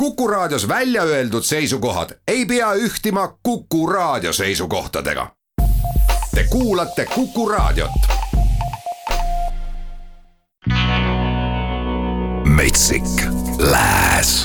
Kuku Raadios välja öeldud seisukohad ei pea ühtima Kuku Raadio seisukohtadega. Te kuulate Kuku Raadiot. Metsik Lääs.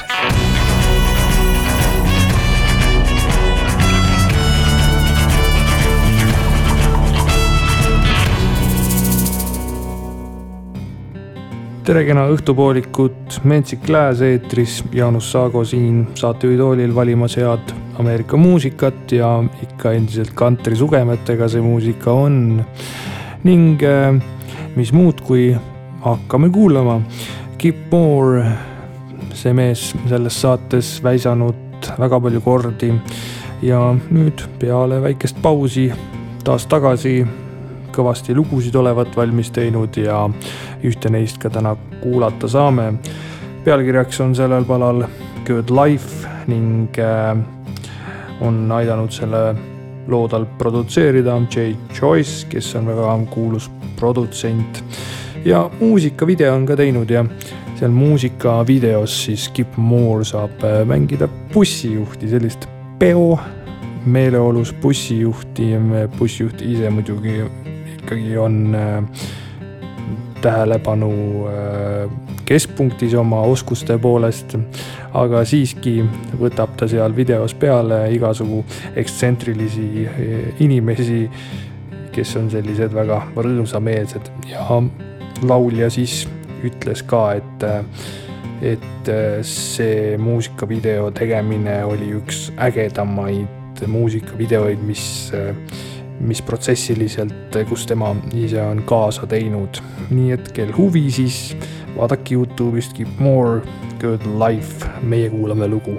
Tere kena õhtupoolikut, Metsik Lääs eetris, Jaanus Saago siin saatejuhitoolil valimas head Ameerika muusikat ja ikka endiselt kantri sugemetega see muusika on. Ning mis muud kui hakkame kuulama. Kip Moore, see mees selles saates väisanud väga palju kordi ja nüüd peale väikest pausi taas tagasi kõvasti lugusid olevat valmis teinud ja ühte neist ka täna kuulata saame. Pealkirjaks on sellel palal Good Life ning on aidanud selle loodal produtseerida Jay Joyce, kes on väga kuulus produtsent. Ja muusikavideo on ka teinud ja seal muusikavideos siis Kip Moore saab mängida bussijuhti, sellist peo meeleolus bussijuhti. Bussijuht ise muidugi ikkagi on tähelepanu keskpunktis oma oskuste poolest, aga siiski võtab ta seal videos peale igasugu ekstsentrilisi inimesi, kes on sellised väga rõõmsameelsed. Ja laulja siis ütles ka, et see muusikavideo tegemine oli üks ägedamaid muusikavideoid, mis protsessiliselt, kus tema ise on kaasa teinud. Nii et kel huvi, siis vaadake YouTube'ist Kip Moore, Good Life, meie kuulame lugu.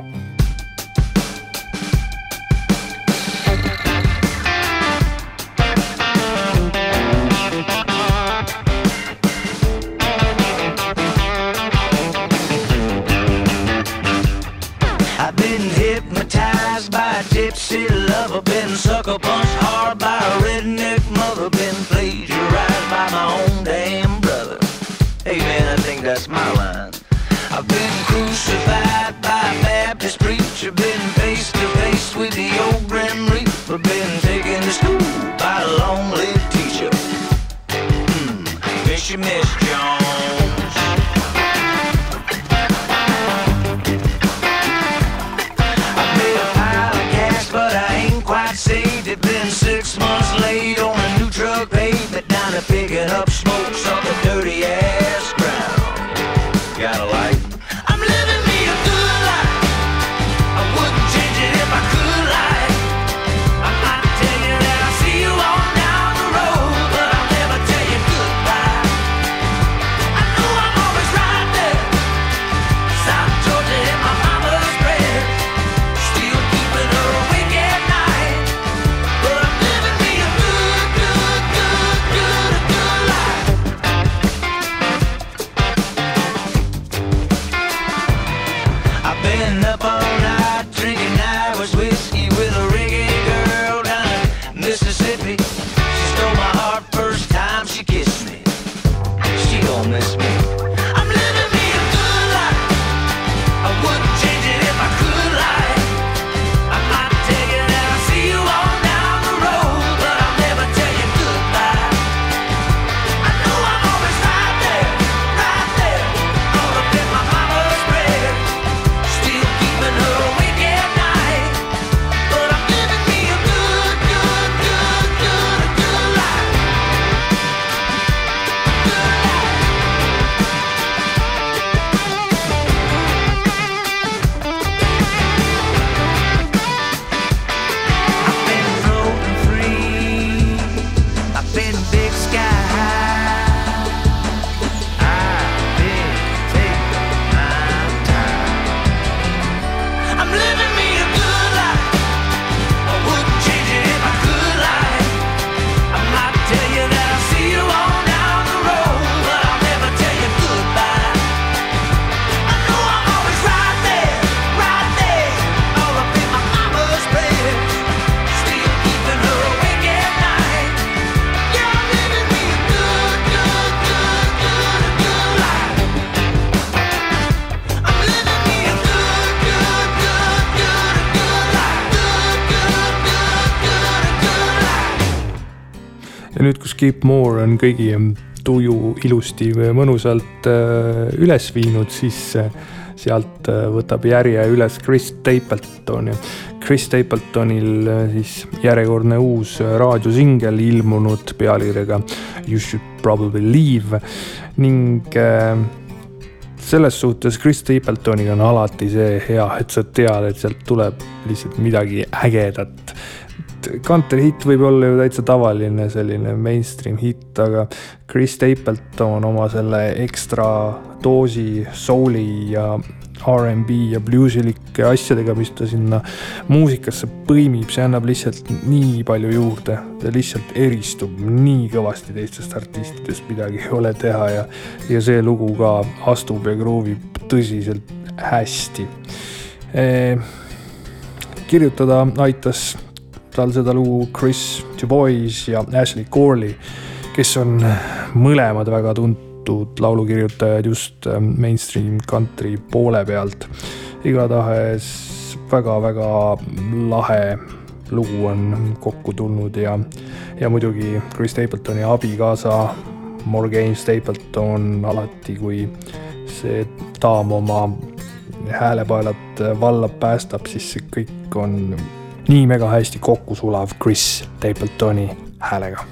Sucker punched hard by a redneck mother, been plagiarized by my own damn brother. Hey man, I think that's my line. I've been crucified by a Baptist preacher, been face to face with the old Grim Reaper, been taken to school by a long-lived teacher. Miss you, Miss Jones. Saved, been 6 months late on a new truck pavement down to picking up smokes off the dirty ass ground. Got a light? I'm living me a good life. I wouldn't change it if I could lie. I might tell you that I'll see you on down the road, but I'll never tell you goodbye. I know I'm always right there, South Georgia in my mama's prayer, still keeping her awake at night. Up all night drinking Irish whiskey with a reggae girl down in Mississippi. She stole my heart first time she kissed me. She gon' miss me. I'm living me a good life. I wouldn't change it if I could lie. I might tell you that I'll see you on down the road, but I'll never tell you goodbye. I know I'm always right there, all up in my mama's bed, still keeping her nüüd, kus Keep Moore on kõigi tuju ilusti või mõnusalt üles viinud, siis sealt võtab järje üles Chris Stapleton. Chris Stapletonil siis järjekordne uus raadiosingel ilmunud pealkirjaga You Should Probably Leave ning selles suhtes Chris Stapletoniga on alati see hea, et sa tead, et sealt tuleb lihtsalt midagi ägedat. Country hit võib olla ju täitsa tavaline selline mainstream hit, aga Chris Stapleton oma selle ekstra doosi souli ja R&B ja bluesilike asjadega, mis ta sinna muusikasse põimib, see annab lihtsalt nii palju juurde. Ta lihtsalt eristub nii kõvasti teistest artistidest, midagi ei ole teha ja see lugu ka astub ja groovib tõsiselt hästi. Kirjutada aitas tal seda lugu Chris Dubois ja Ashley Corley, kes on mõlemad väga tuntud laulukirjutajad just mainstream country poole pealt. Igatahes väga-väga lahe lugu on kokku tulnud ja muidugi Chris Stapletoni abikaasa Morgan Stapleton alati, kui see daam oma häälepaelat valla päästab, siis see kõik on nii mega hästi kokku sulav Chris Stapletoni häälega.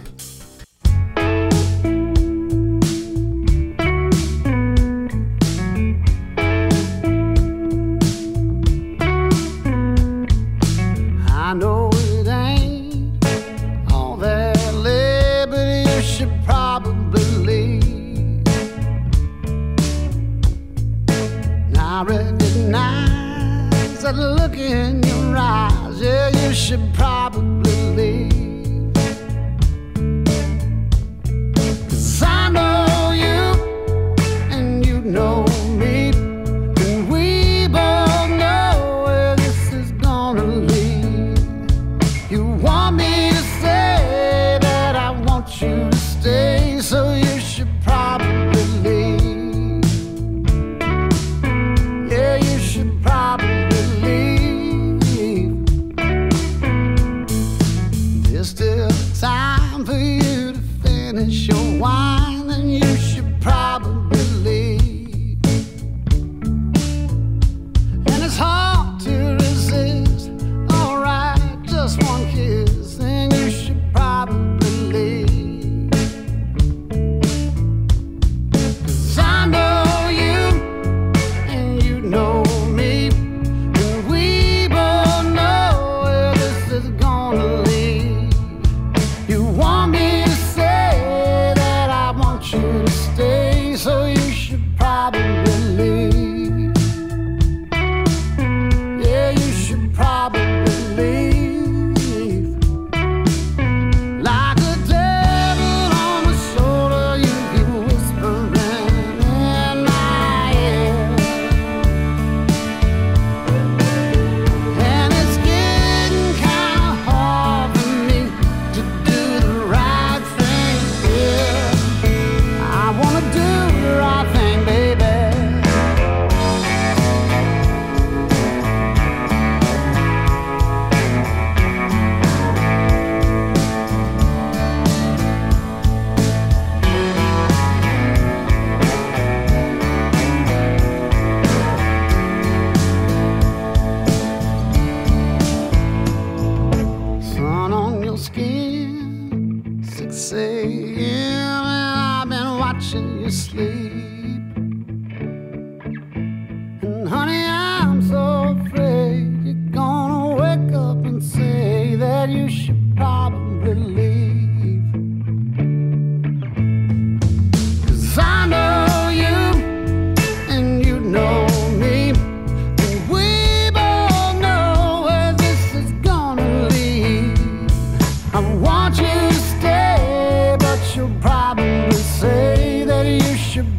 want you to stay, but you'll probably say that you should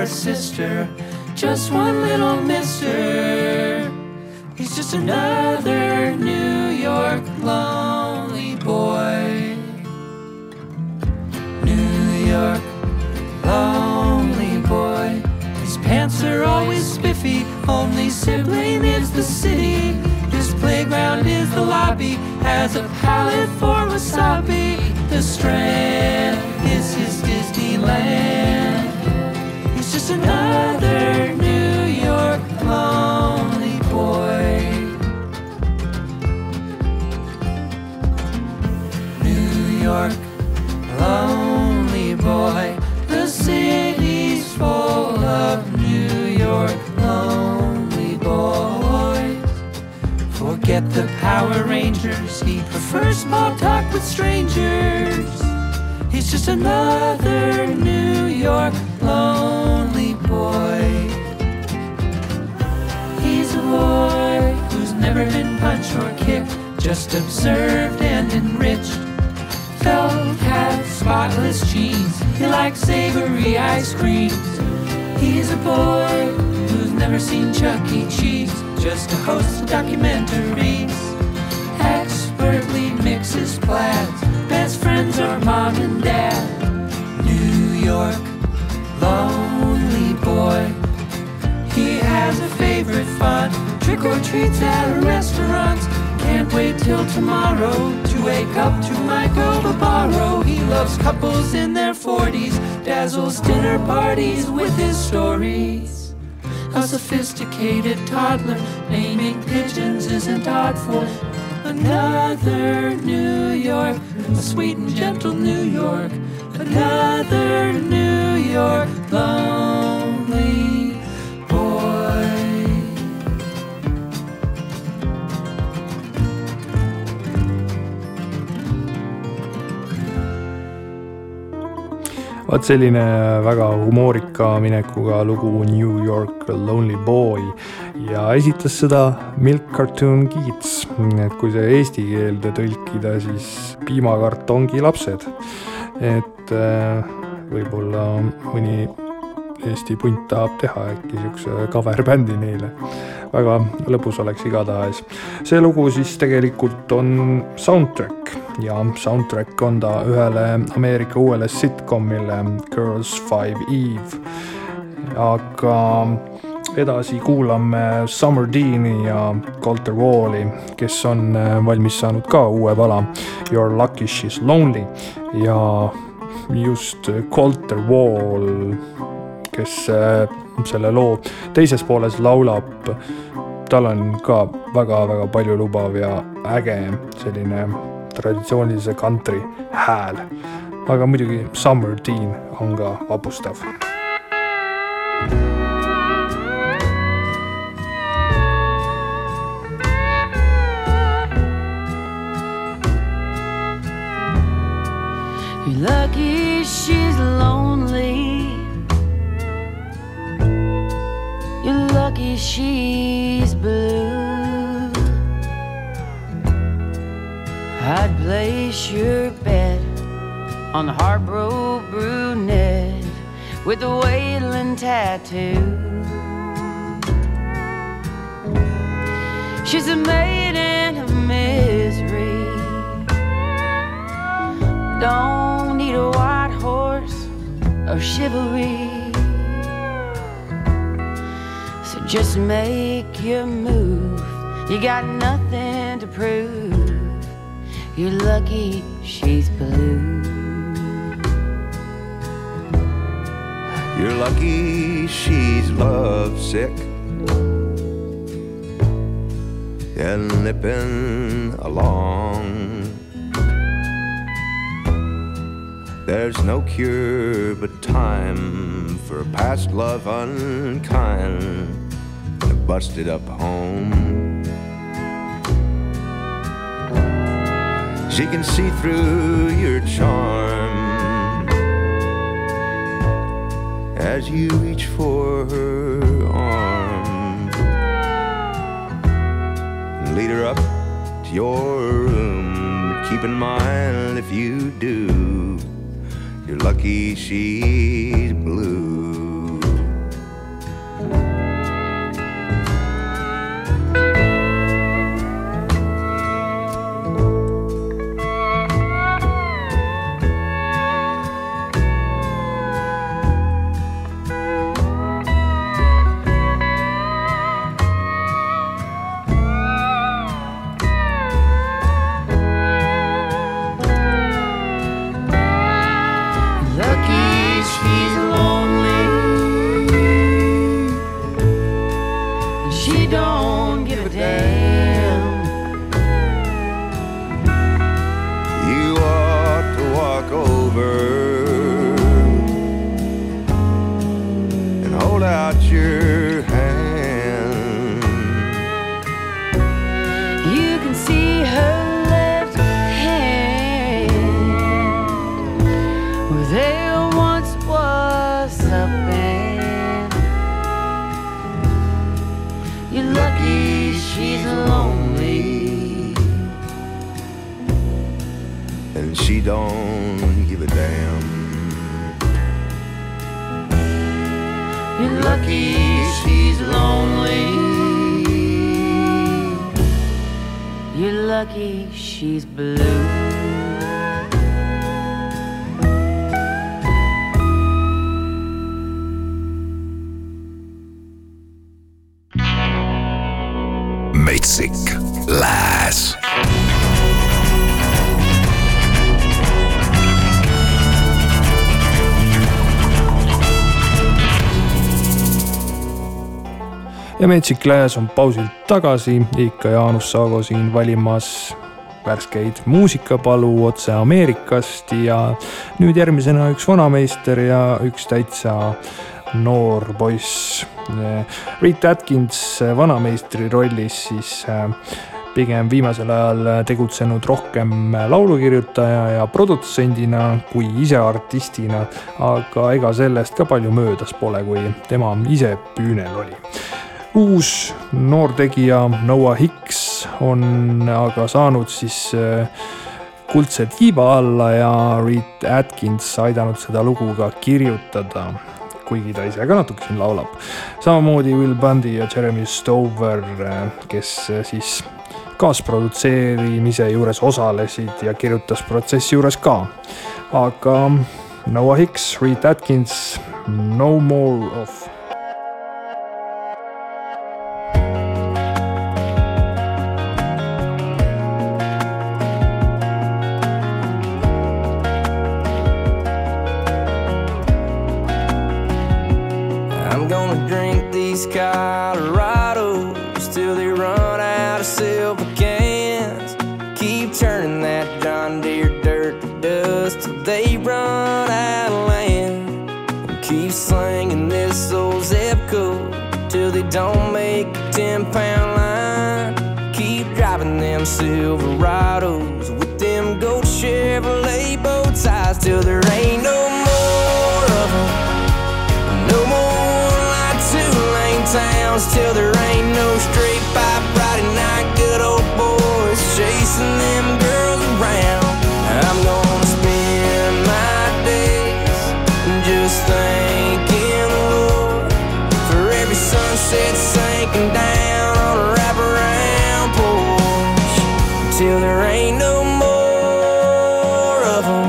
or sister, just one little mister. He's just another New York lonely boy. New York lonely boy. His pants are always spiffy, only sibling is the city. His playground is the lobby, has a palette for wasabi. The Strand is his Disneyland. He's just another New York lonely boy. New York lonely boy. The city's full of New York lonely boys. Forget the Power Rangers, he prefers small talk with strangers. He's just another New York lonely boy. He's a boy who's never been punched or kicked, just observed and enriched. Felt hat, spotless jeans, he likes savory ice creams. He's a boy who's never seen Chuck E. Cheese, just a host of documentaries. Expertly mixes plaids, best friends are mom and dad. New York lonely boy. He has a favorite fun, trick or treats at restaurants. Can't wait till tomorrow to wake up to Michael Barbaro. He loves couples in their 40s, dazzles dinner parties with his stories. A sophisticated toddler naming pigeons isn't odd for another New York, a sweet and gentle New York, another New York lonely boy. Vaat selline väga humoorika minekuga lugu New York Lonely Boy ja esitas seda Milk Cartoon Kids, et kui see eesti keelde tõlkida, siis piimakartongi lapsed, et võib-olla mõni Eesti punt tahab teha äkki siukse cover-bändi neile. Väga lõbus oleks igatahes. See lugu siis tegelikult on soundtrack ja soundtrack on ta ühele Ameerika uuele sitcomile Girls 5 Eve. Aga edasi kuulame Summer Deani ja Colter Walli, kes on valmis saanud ka uue pala You're Lucky She's Lonely ja just Colter Wall, kes selle loo teises pooles laulab, tal on ka väga-väga palju lubav ja äge selline traditsioonilise country hääl. Aga muidugi Summer Dean on ka vapustav. You're lucky she's lonely. You're lucky she's blue. I'd place your bet on the heartbroken brunette with the Wailing tattoo. She's a maiden of misery. Don't need a white horse or chivalry. So just make your move. You got nothing to prove. You're lucky she's blue. You're lucky she's lovesick and limping along. There's no cure but time for past love unkind and a busted up home. She can see through your charm as you reach for her arm and lead her up to your room. Keep in mind, if you do, you're lucky she's blue. she's lonely, and she don't give a damn. You ought to walk over and hold out your hand. You can see her left hand where there once was a band. You're lucky she's lonely, And she don't give a damn. you're lucky she's lonely, you're lucky she's blue. Metsik Lääs. ja Metsik Lääs on pausilt tagasi, ikka Jaanus Saago siin valimas värskeid muusikapalu otse Ameerikast ja nüüd järgmisena üks vanameister ja üks täitsa noor poiss. Rhett Atkins vanameistri rollis siis pigem viimasel ajal tegutsenud rohkem laulukirjutaja ja produtsendina kui ise artistina, aga ega sellest ka palju möödas pole, kui tema ise püünel oli. Uus noortegija Noah Hicks on aga saanud siis kuldse tiiba alla ja Rhett Atkins aidanud seda lugu ka kirjutada, kuigi ta ise ka natuke siin laulab. Samamoodi Will Bundy ja Jeremy Stover, kes siis kaasprodutseerimise juures osalesid ja kirjutas protsessi juures ka. Aga Noah Hicks, Rhett Atkins, No More Of. I'm gonna drink these Colorados till they run out of silver cans. Keep turning that John Deere dirt to dust till they run out of land. And keep slinging this old zip code till they don't make a 10-pound line. Keep driving them Silverados with them gold Chevrolet bow ties till there ain't no more of them. No more like two-lane towns till there ain't no straight pipe Friday night good old boys chasing them girls around. I'm gonna spend my days just thanking the Lord for every sunset sinking down on a wraparound porch till there ain't no more of them.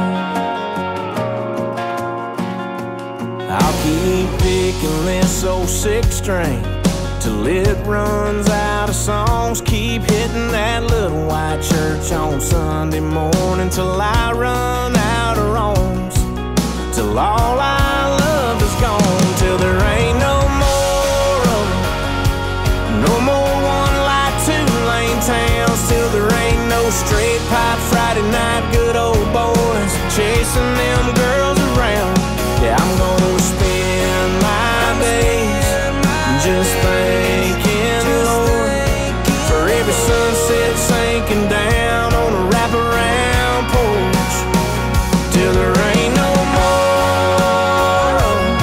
I'll keep picking this old 6-string till it runs out of songs. Keep hitting that little white church on Sunday morning till I run out of wrongs. Till all I love is gone. Till there ain't no more of them. No more one-light two-lane towns. Till there ain't no straight pipe Friday night good old boys chasing them girls around. Yeah, I'm gonna spend my days just thanking the Lord for every sunset sinking down on a wraparound porch till there ain't no more of them.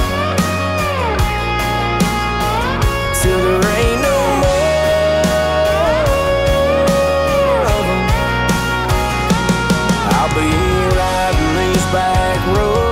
Till there ain't no more of them. I'll be riding these back roads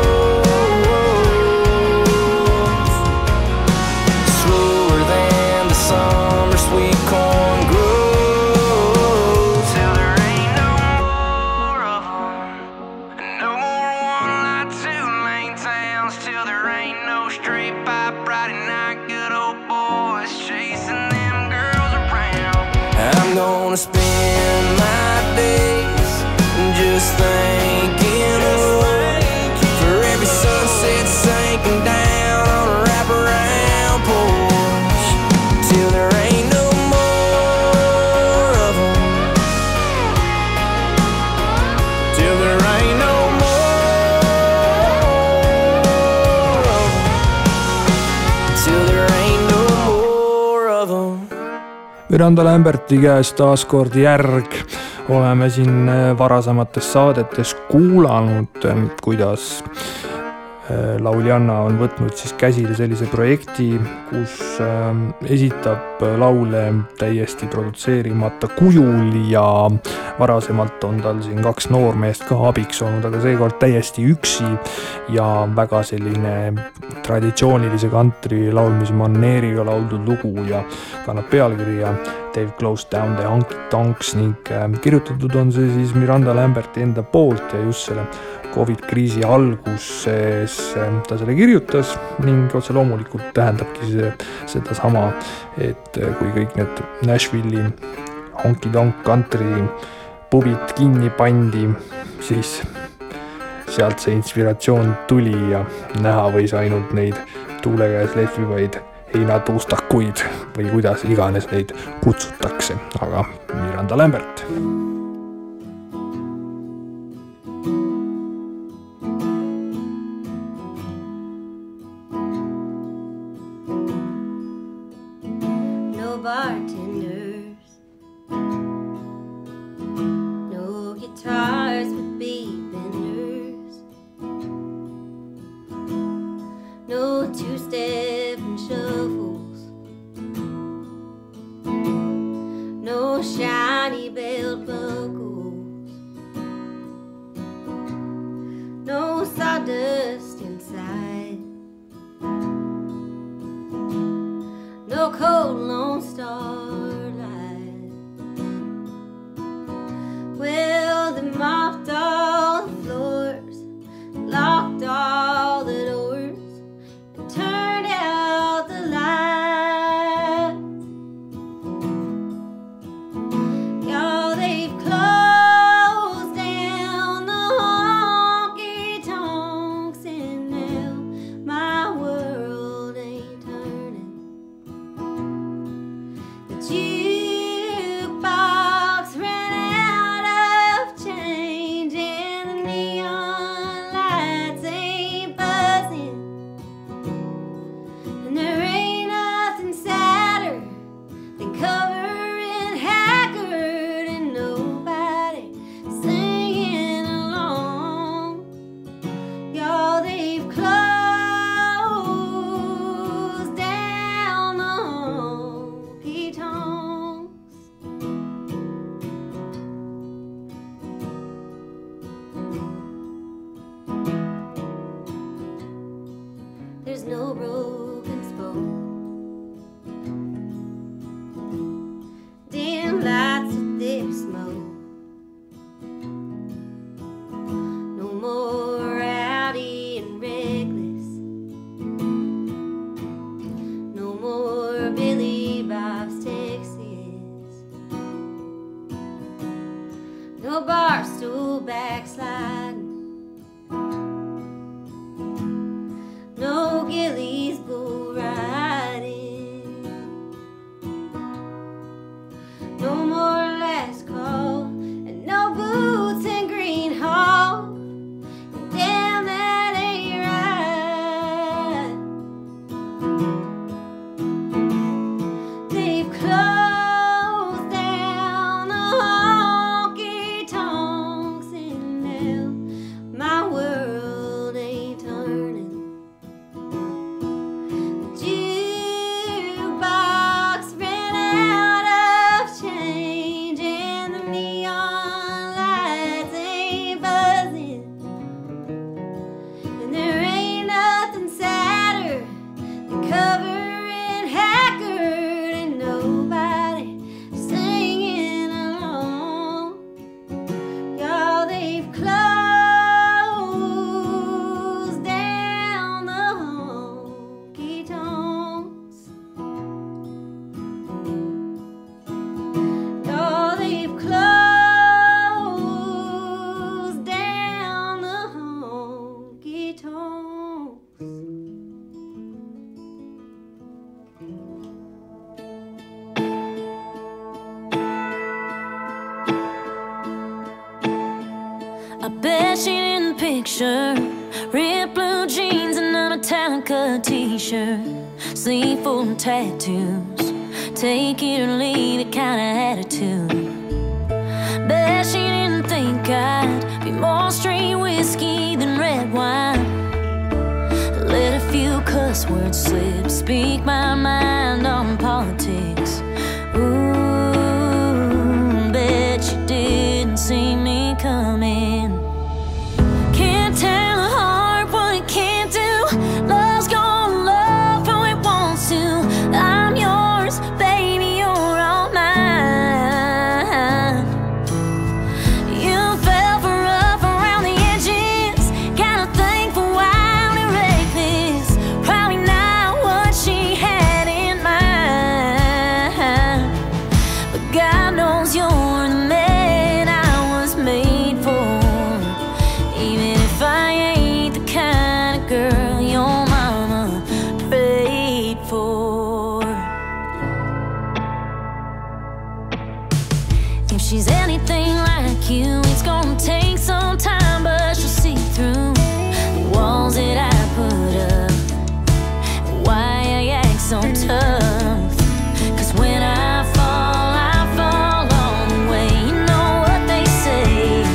slower than the summer sweet corn grows. Till there ain't no more of them. No more one-light two-lane towns. Till there ain't no straight pipe Friday night good old boys chasing them girls around. I'm gonna spend my days just thanking the Lord for every sunset sank Miranda Lamberti käest taas kord järg. Oleme siin varasemates saadetes kuulanud, kuidas lauljanna on võtnud siis käsile sellise projekti, kus esitab laule täiesti produtseerimata kujul ja varasemalt on tal siin 2 noormeest ka abiks olnud, aga seekord täiesti üksi ja väga selline traditsioonilise country laulmismaneeriga lauldud lugu ja kannab pealkirja They've Closed Down the Honky Tonks ning kirjutatud on see siis Miranda Lamberti enda poolt ja just selle COVID-kriisi alguses ta selle kirjutas ning otse loomulikult tähendabki seda sama, et kui kõik need Nashville'i honky tonk country pubid kinni pandi, siis sealt see inspiratsioon tuli ja näha võis ainult neid tuule käes lehvivaid heinatuustakuid või kuidas iganes neid kutsutakse, aga Miranda Lambert. Red blue jeans and a Metallica t-shirt, sleeve full of tattoos, take it or leave it kind of attitude. Bet she didn't think I'd be more straight whiskey than red wine. Let a few cuss words slip, speak my mind on politics. Ooh, bet you didn't see me coming. Can't tell a heart what it can't do. Love's gonna love how it wants to. I'm yours, baby, you're all mine. You fell for rough around the edges. Gotta thank for wildly reckless. Probably not what she had in mind. But God knows you're the man I was made for. Even if I ain't the kind of girl your mama prayed for. If she's anything like you, it's gonna take some time, but she'll see through the walls that I put up. Why I act so tough. 'Cause when I fall all the way. You know what they say.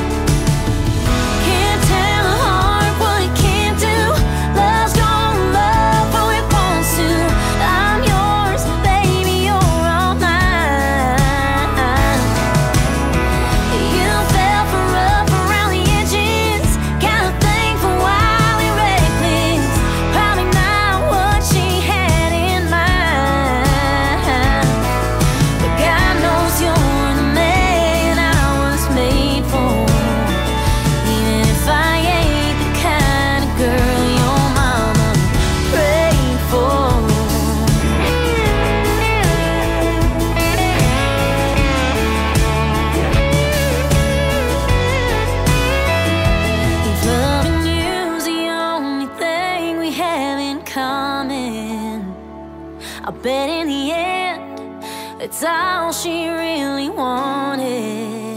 Can't tell a heart what it can't do. Love's gonna love how it wants to. I'm yours, baby, you're all mine. You fell for rough around the edges. Gotta thank for wildly reckless. Probably not what she had in mind. But God knows you're the man I was made for. Even if I ain't the kind of girl your mama prayed for. If loving you's the only thing we have in common, I bet in the end it's all she really wanted.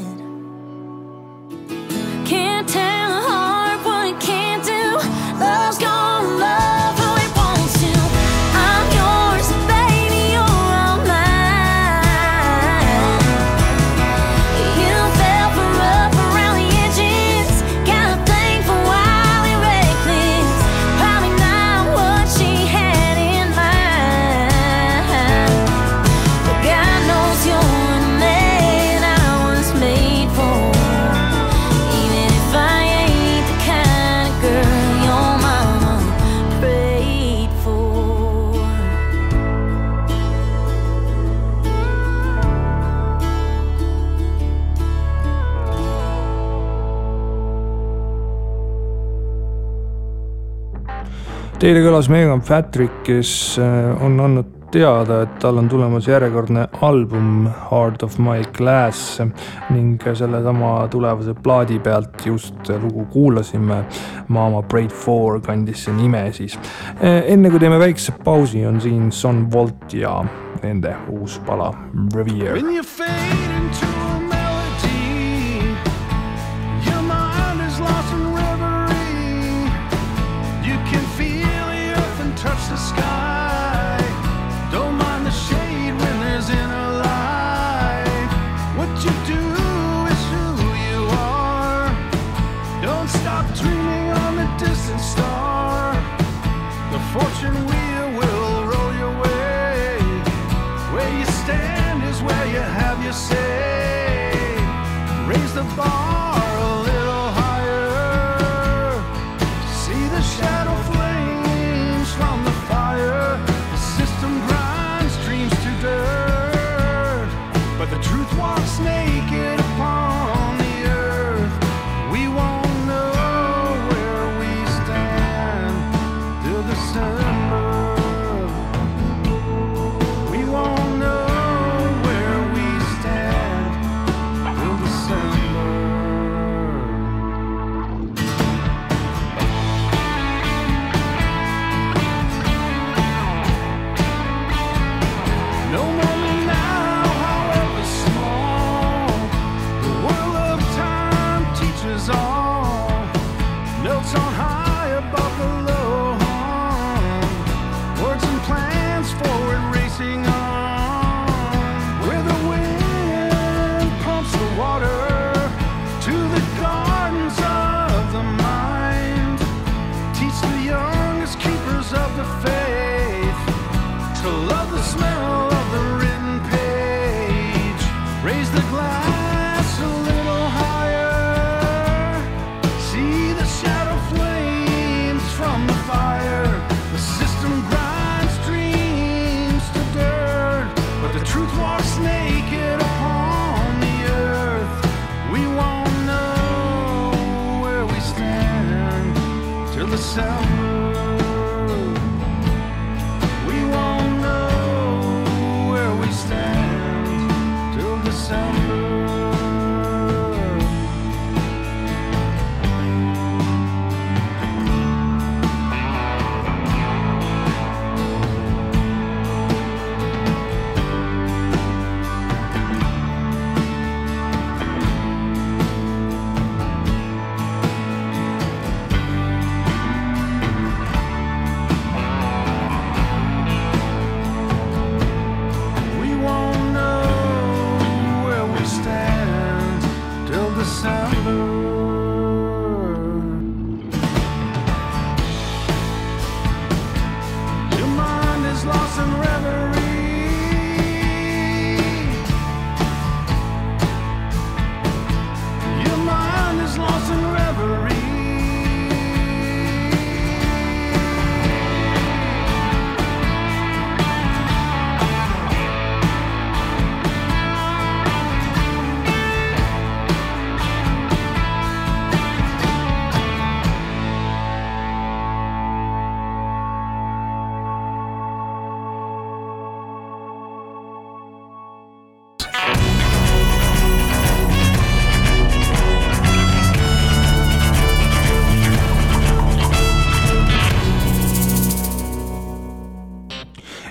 Can't tell a heart what it can't do. Love's gonna love how it wants to. I'm yours, baby, you're all mine. You fell for rough around the edges. Gotta thank for wildly reckless. Probably not what she had in mind. But God knows you're the man I was made for. Even if I ain't the kind of girl your mama prayed for. Teile kõlas Megan Patrick, kes on andnud teada, et tal on tulemas järjekordne album Heart of My Glass ning sellesama tulevase plaadi pealt just lugu kuulasime. Mama Prayed For kandis see nime siis. Enne kui teeme väikse pausi, on siin Son Volt ja nende uus pala Revere. When you fade into a melody, your mind is lost in reverie. You can feel the earth and touch the sky. Don't mind the shade when there's inner light. What you do is who you are. Don't stop dreaming on the distant star. The fortune wheel will roll your way. Where you stand is where you have your say. Raise the bar a little higher. See the shadow flames from the fire. The system grinds dreams to dirt, but the truth walks naked upon the earth. We won't know where we stand till December. We won't know where we stand till December. No moment now, however small. The whirl of time teaches all. Notes on high above the low hum.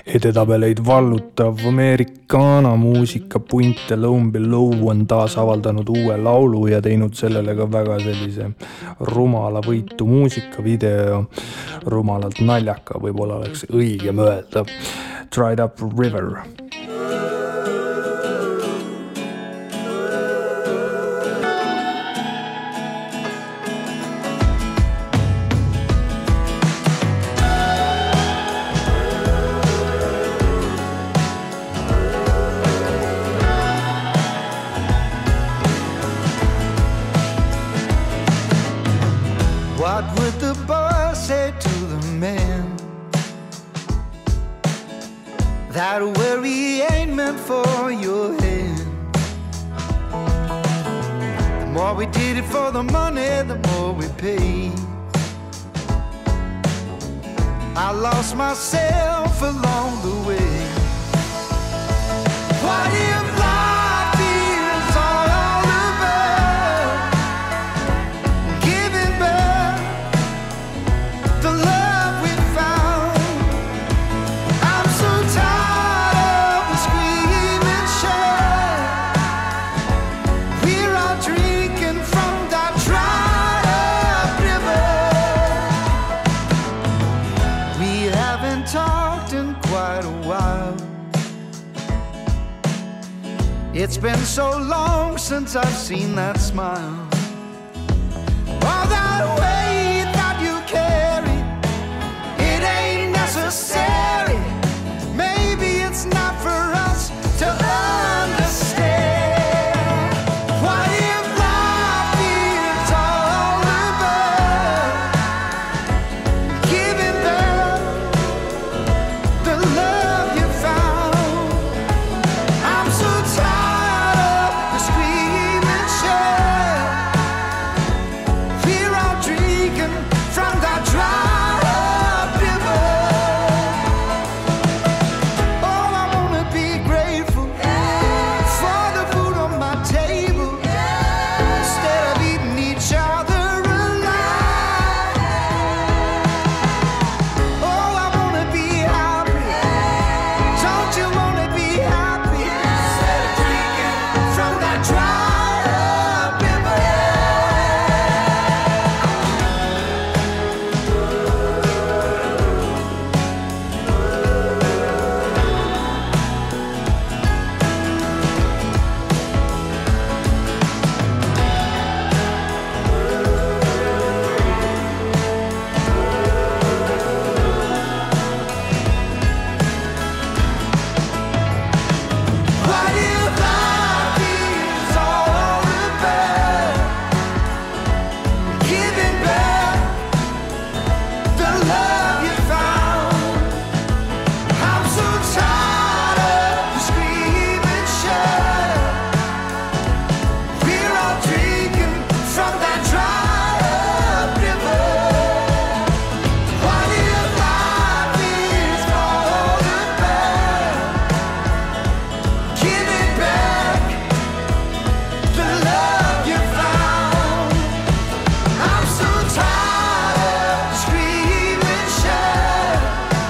edetabeleid vallutav Americana muusikapunt Alone Below on taas avaldanud uue laulu ja teinud sellele ka väga sellise rumalavõitu muusikavideo. Rumalalt naljaka võib-olla oleks õigem öelda. Dried Up River. That worry ain't meant for your head. The more we did it for the money, the more we paid. I lost myself along the way. What if life is all about giving back the love we found? I'm so tired of the screaming shout. We're all drinking from that dried up river. We haven't talked in quite a while. It's been so long since I've seen that smile. All that weight that you carry, it ain't necessary. Maybe it's not for us to understand. What if life is all about giving back the love you found? I'm so tired of the screaming shout. We're all drinking from that dried up river. Oh, I wanna be grateful for the food on my table instead of eating each other alive. Oh, I wanna be happy. Don't you wanna be happy? Instead of drinking from that dried up river. What if life is all about giving back the love you found? I'm so tired of the screaming shout. We're all drinking from that dried up river. What if life is all about giving back the love you found? I'm so tired of the screaming shout.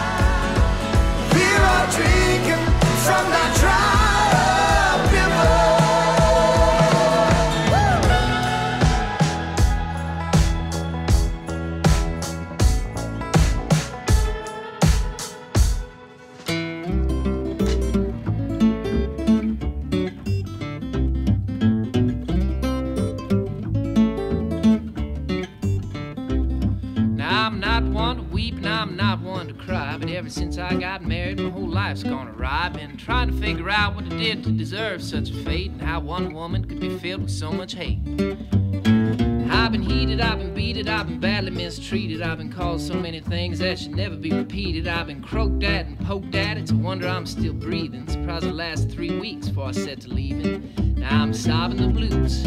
We're all drinking from that dried up river. Now I'm not one to weep and I'm not one to cry, but ever since I got married, my whole life's gone awry. Been trying to figure out what I did to deserve such a fate, and how one woman could be filled with so much hate. I've been heated, I've been beaten, I've been badly mistreated, I've been called so many things that should never be repeated. I've been croaked at and poked at, it's a wonder I'm still breathing. Surprised the last 3 weeks before I set to leaving. Now I'm sobbing the blues.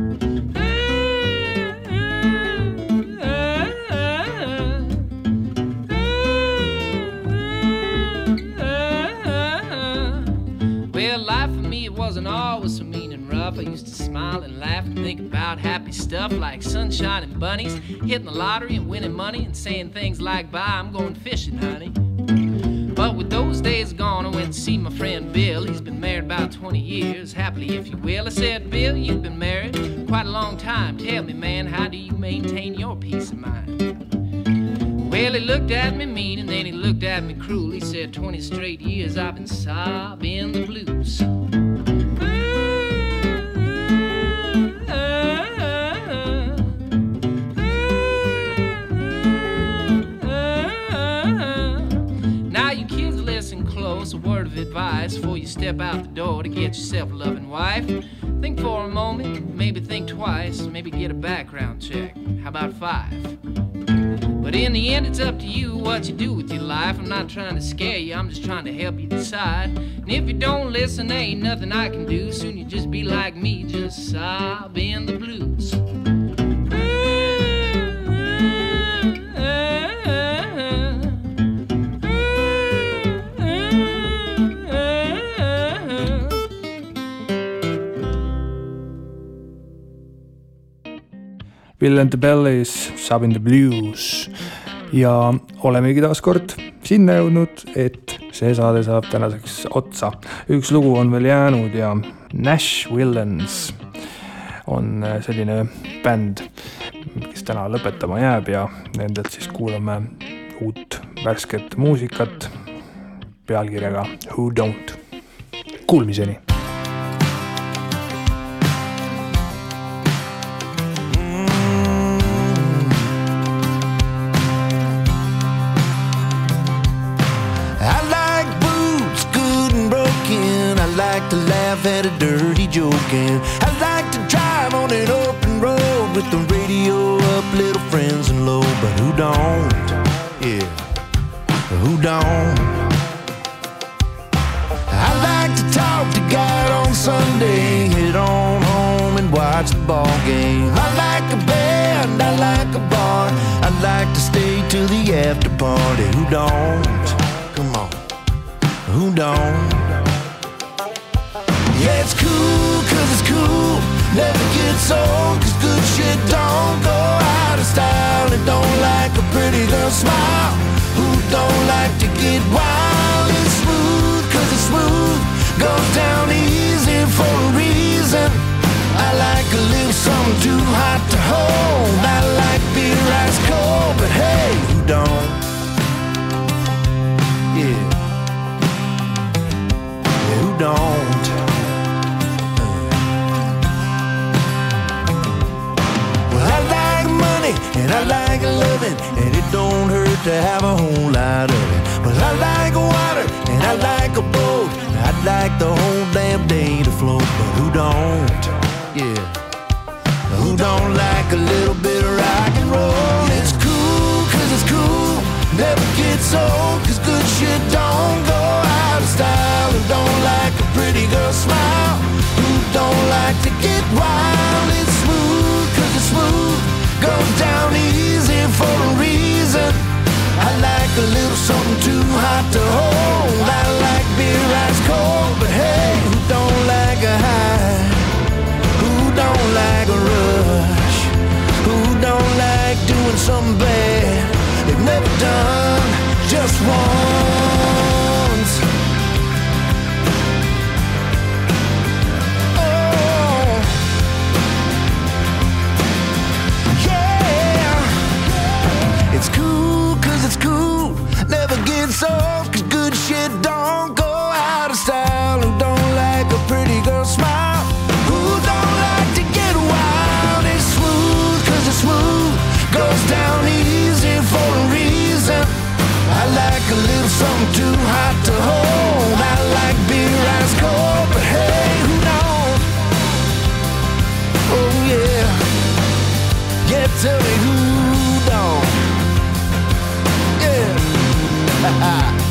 Well, life for me, it wasn't always so mean and rough. I used to smile and laugh and think about happy stuff like sunshine and bunnies, hitting the lottery and winning money, and saying things like, bye, I'm going fishing, honey. But with those those days gone, I went to see my friend Bill. He's been married about 20 years, happily if you will. I said, Bill, you've been married quite a long time. Tell me, man, how do you maintain your peace of mind? Well, he looked at me mean and then he looked at me cruel. He said, 20 straight years I've been sobbing the blues. A word of advice before you step out the door to get yourself a loving wife. Think for a moment, maybe think twice, maybe get a background check. How about 5? But in the end, it's up to you what you do with your life. I'm not trying to scare you, I'm just trying to help you decide. And if you don't listen, there ain't nothing I can do. Soon you just be like me, just sobbing the blues. Bill and the Bellies, Sobbing the Blues. Ja olemegi taas kord sinna jõudnud, et see saade saab tänaseks otsa. Üks lugu on veel jäänud ja Nash Villains on selline bänd, kes täna lõpetama jääb ja nendelt siis kuulame uut värsket muusikat pealkirjaga Who Don't. Kuulmiseni! To laugh at a dirty joke, and I like to drive on an open road with the radio up, little friends and low. But who don't? Yeah, who don't? I like to talk to God on Sunday, head on home and watch the ball game. I like a band, I like a bar, I like to stay till the after party. Who don't? Come on, who don't? Yeah, it's cool, cause it's cool, never gets old, cause good shit don't go out of style. And don't like a pretty girl smile, who don't like to get wild. It's smooth, cause it's smooth, goes down easy for a reason. I like a little something too hot to hold. I like beer ice cold, but hey, who don't? Yeah, who don't? And I like living, and it don't hurt to have a whole lot of it. Well, I like water, and I like a boat, I'd like the whole damn day to float. But who don't? Yeah, who don't like a little bit of rock and roll? It's cool, cause it's cool, never gets old, cause good shit don't go out of style. And don't like a pretty girl smile, who don't like to get wild. It's smooth, cause it's smooth, goes down easy for a reason. I like a little something too hot to hold. I like beer ice cold, but hey, who don't like a high? Who don't like a rush? Who don't like doing something bad they've never done just once? It's cool, cause it's cool, never gets old, cause good shit don't go out of style. Who don't like a pretty girl smile? Who don't like to get wild? It's smooth, cause it's smooth, goes down easy for a reason. I like a little something too hot to hold. I like beer ice cold, but hey, who don't? Oh yeah, yeah, tell me who don't? Ha ha.